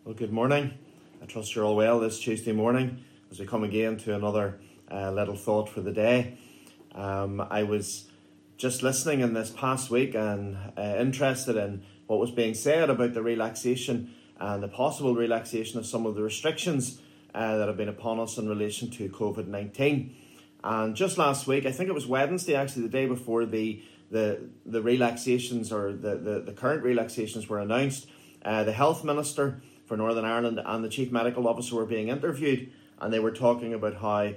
Well, good morning. I trust you're all well this Tuesday morning as we come again to another little thought for the day. I was just listening in this past week and interested in what was being said about the relaxation and the possible relaxation of some of the restrictions that have been upon us in relation to COVID-19. And just last week, I think it was Wednesday, actually, the day before the relaxations or the current relaxations were announced, the Health Minister for Northern Ireland and the Chief Medical Officer were being interviewed, and they were talking about how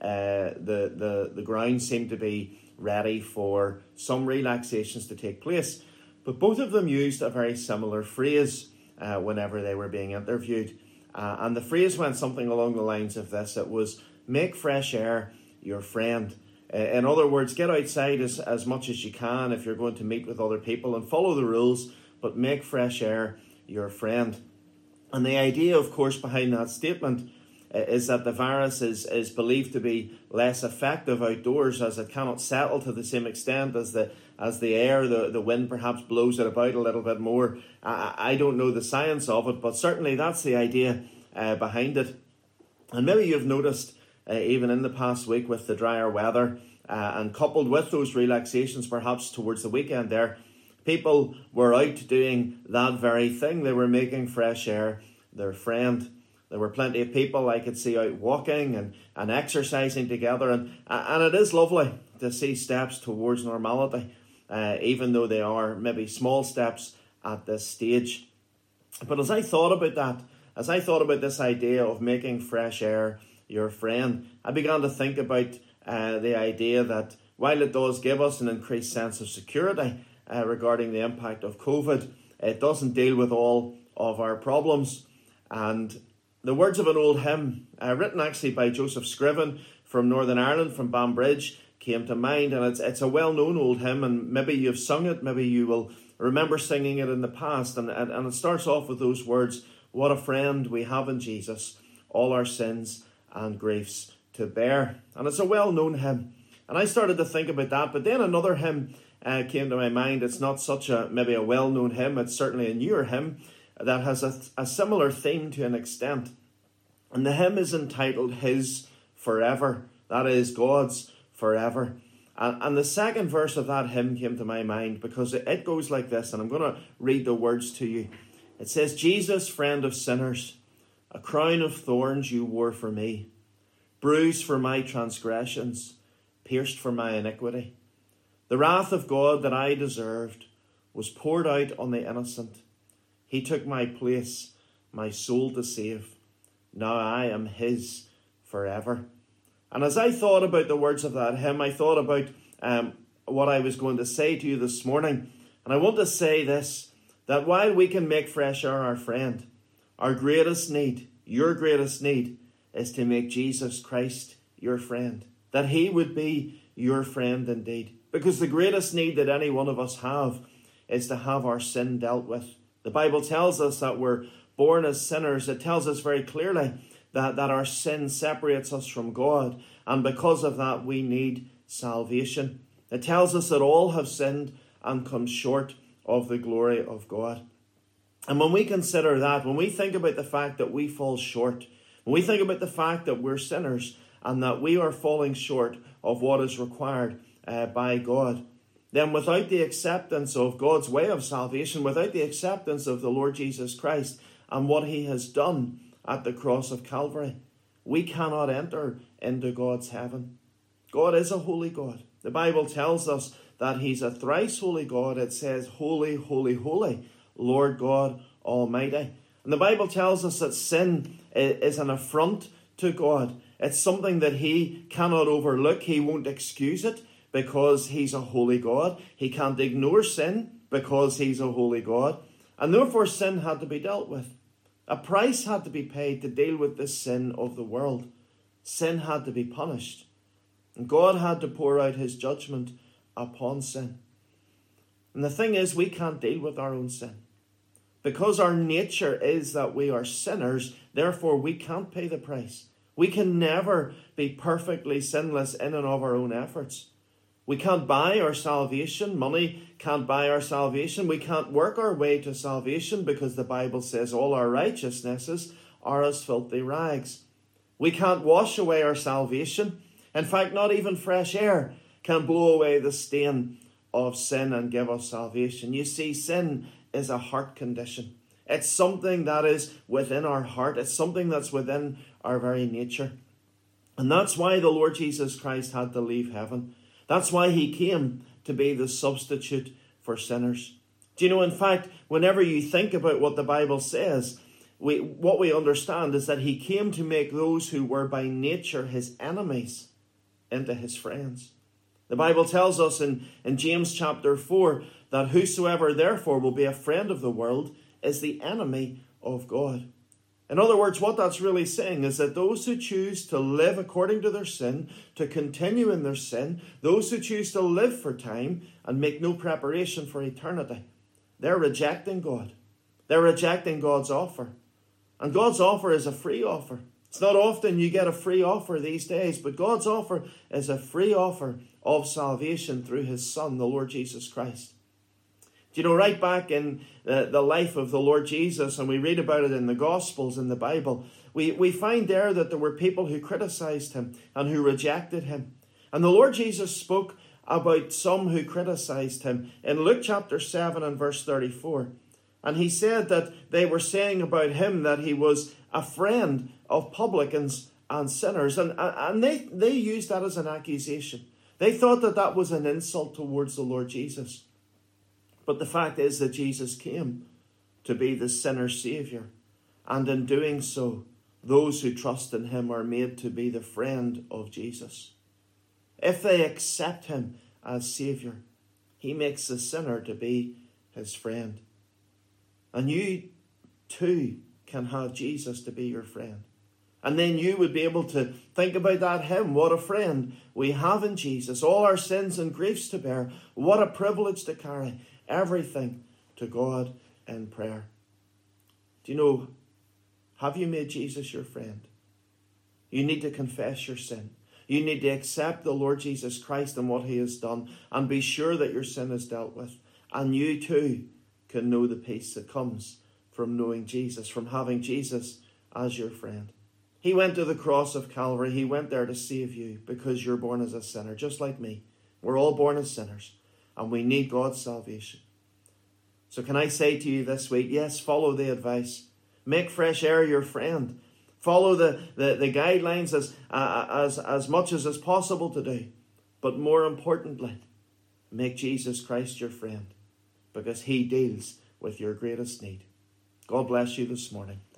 the ground seemed to be ready for some relaxations to take place. But both of them used a very similar phrase whenever they were being interviewed. And the phrase went something along the lines of this. It was, make fresh air your friend. In other words, get outside as much as you can if you're going to meet with other people and follow the rules, but make fresh air your friend. And the idea, of course, behind that statement is that the virus is believed to be less effective outdoors, as it cannot settle to the same extent as the air, the wind perhaps blows it about a little bit more. I don't know the science of it, but certainly that's the idea behind it. And maybe you've noticed, even in the past week with the drier weather, and coupled with those relaxations perhaps towards the weekend there, people were out doing that very thing. They were making fresh air their friend. There were plenty of people I could see out walking and exercising together. And it is lovely to see steps towards normality, even though they are maybe small steps at this stage. But as I thought about this idea of making fresh air your friend, I began to think about the idea that while it does give us an increased sense of security regarding the impact of COVID, it doesn't deal with all of our problems. And the words of an old hymn, written actually by Joseph Scriven from Northern Ireland, from Banbridge, came to mind. And it's a well-known old hymn, and maybe you've sung it, maybe you will remember singing it in the past. And it starts off with those words, what a friend we have in Jesus, all our sins and griefs to bear. And it's a well-known hymn. And I started to think about that, but then another hymn came to my mind. It's not such maybe a well-known hymn, it's certainly a newer hymn that has a similar theme to an extent. And the hymn is entitled His Forever. That is, God's forever. And the second verse of that hymn came to my mind because it goes like this, and I'm going to read the words to you. It says, Jesus, friend of sinners, a crown of thorns you wore for me, bruised for my transgressions, pierced for my iniquity. The wrath of God that I deserved was poured out on the innocent. He took my place, my soul to save. Now I am his forever. And as I thought about the words of that hymn, I thought about what I was going to say to you this morning. And I want to say this, that while we can make fresh air our friend, our greatest need, your greatest need, is to make Jesus Christ your friend. That he would be your friend indeed. Because the greatest need that any one of us have is to have our sin dealt with. The Bible tells us that we're born as sinners. It tells us very clearly that our sin separates us from God. And because of that, we need salvation. It tells us that all have sinned and come short of the glory of God. And when we consider that, when we think about the fact that we fall short, when we think about the fact that we're sinners and that we are falling short of what is required by God, then without the acceptance of God's way of salvation, without the acceptance of the Lord Jesus Christ and what he has done at the cross of Calvary, we cannot enter into God's heaven. God is a holy God. The Bible tells us that he's a thrice holy God. It says, holy, holy, holy, Lord God Almighty. And the Bible tells us that sin is an affront to God. It's something that he cannot overlook. He won't excuse it because he's a holy God. He can't ignore sin because he's a holy God. And therefore sin had to be dealt with. A price had to be paid to deal with the sin of the world. Sin had to be punished. And God had to pour out his judgment upon sin. And the thing is, we can't deal with our own sin. Because our nature is that we are sinners, therefore we can't pay the price. We can never be perfectly sinless in and of our own efforts. We can't buy our salvation. Money can't buy our salvation. We can't work our way to salvation because the Bible says all our righteousnesses are as filthy rags. We can't wash away our salvation. In fact, not even fresh air can blow away the stain of sin and give us salvation. You see, sin is a heart condition. It's something that is within our heart. It's something that's within our very nature. And that's why the Lord Jesus Christ had to leave heaven. That's why he came to be the substitute for sinners. Do you know, in fact, whenever you think about what the Bible says, what we understand is that he came to make those who were by nature his enemies into his friends. The Bible tells us in James chapter 4 that whosoever therefore will be a friend of the world is the enemy of God. In other words, what that's really saying is that those who choose to live according to their sin, to continue in their sin, those who choose to live for time and make no preparation for eternity, they're rejecting God. They're rejecting God's offer. And God's offer is a free offer. It's not often you get a free offer these days, but God's offer is a free offer of salvation through his Son, the Lord Jesus Christ. Do you know, right back in the life of the Lord Jesus, and we read about it in the Gospels, in the Bible, we find there that there were people who criticized him and who rejected him. And the Lord Jesus spoke about some who criticized him in Luke chapter 7 and verse 34. And he said that they were saying about him that he was a friend of publicans and sinners. And they used that as an accusation. They thought that that was an insult towards the Lord Jesus. But the fact is that Jesus came to be the sinner's Saviour. And in doing so, those who trust in him are made to be the friend of Jesus. If they accept him as Saviour, he makes the sinner to be his friend. And you too can have Jesus to be your friend. And then you would be able to think about that hymn. What a friend we have in Jesus. All our sins and griefs to bear. What a privilege to carry everything to God in prayer. Do you know, have you made Jesus your friend? You need to confess your sin. You need to accept the Lord Jesus Christ and what he has done, and be sure that your sin is dealt with. And you too can know the peace that comes from knowing Jesus, from having Jesus as your friend. He went to the cross of Calvary. He went there to save you because you're born as a sinner, just like me. We're all born as sinners, and we need God's salvation. So can I say to you this week, yes, follow the advice. Make fresh air your friend. Follow the guidelines as much as is possible to do. But more importantly, make Jesus Christ your friend, because he deals with your greatest need. God bless you this morning.